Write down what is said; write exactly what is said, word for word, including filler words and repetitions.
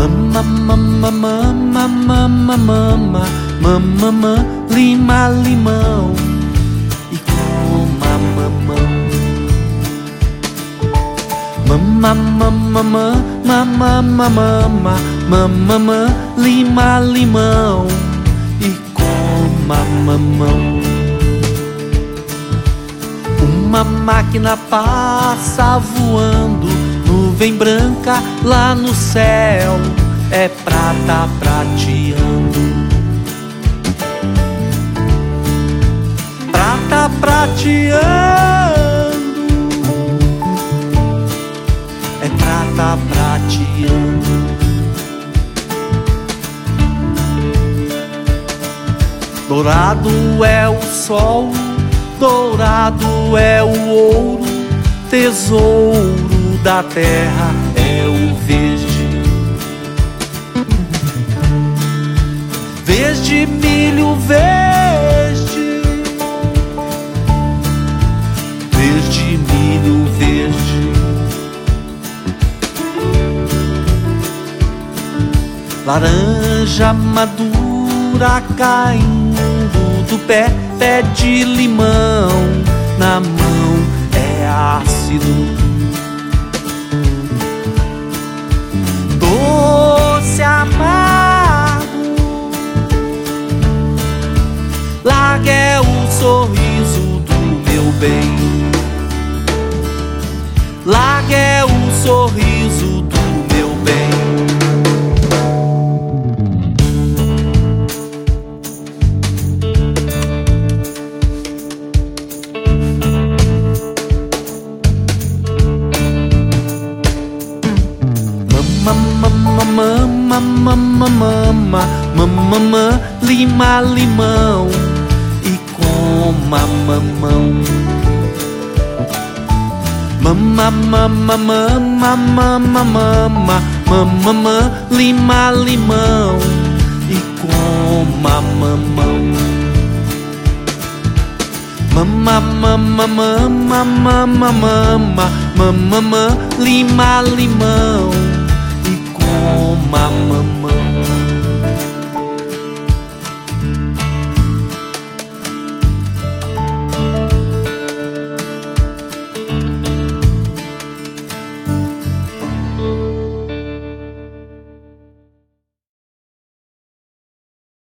Mama, mama, mama, mama, mama, mamã, lima, limão e coma mamão. Mama, mama, mama, mama, mamã, lima, limão e coma mamão. Uma máquina passa voando, nuvem branca lá no céu, é prata prateando. Prata prateando, é prata prateando. Dourado é o sol, dourado é o ouro, tesouro da terra é o verde. Verde, milho verde, verde, milho verde. Laranja madura caindo do pé, pé de limão, na mão é ácido. Doce amargo, larga é o sorriso do meu bem, larga é o sorriso do meu bem. Mama, mama, mama, mama, mamã, lima, limão e coma mamão. Mama, mama, mama, mama, mama, mamã, lima, limão e coma mamão. Mama, mama, mama, mama, mama, mamã, lima, limão e coma mamão.